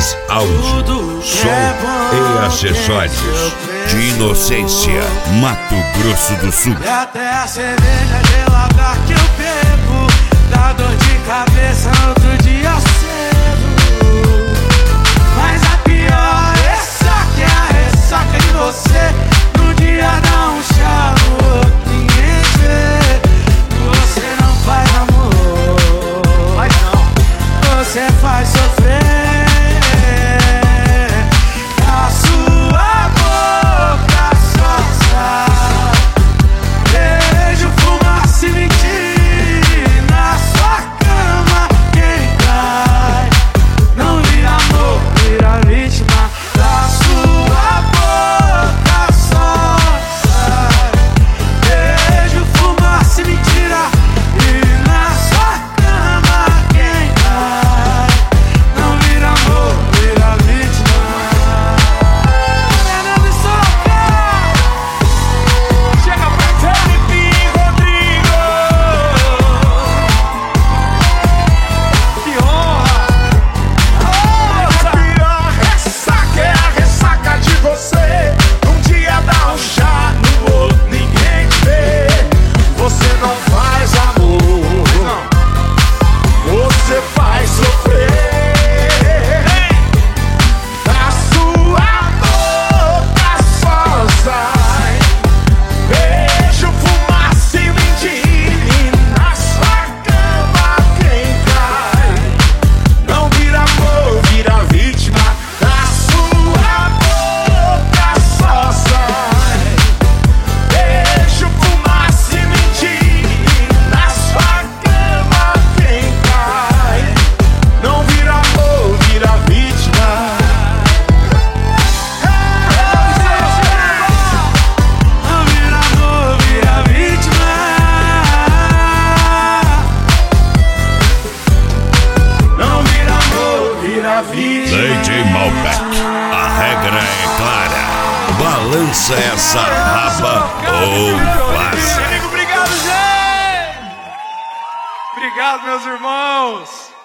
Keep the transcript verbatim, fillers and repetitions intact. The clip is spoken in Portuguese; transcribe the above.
Celulares, áudio, som e acessórios. De Inocência, Mato Grosso do Sul. É até a cerveja gelada que eu bebo dá dor de cabeça no outro dia cedo. Mas a pior ressaca é a ressaca de você. No dia dá um chá, no outro ninguém vê. Você não faz amor, faz não. Você faz sofrer. A sua boca só sai beijo, fumaça e mentir. Na sua cama quem cai não vira amor, vira vítima. Da sua boca só sai beijo, fumaça e mentira. E na sua cama quem cai não vira amor, vira vítima. Fernando Sorocaba, chega pra Felipe Rodrigo. Que honra! A pior ressaca é a ressaca de você. Um dia dá um chá, no outro ninguém te vê. Você não faz amor, você faz sofrer. Da sua boca só sai beijo, fumaça e mentir. E na sua cama quem cai não vira amor, vira vítima. Da sua boca só sai beijo, fumaça e mentir. E na sua cama quem cai não vira amor, vira vítima. Não vira amor, vira vítima. Não vira amor, vira vítima. D J Malbec, a regra é clara. Balança essa raba ou vaza. Obrigado, gente! Obrigado, meus irmãos!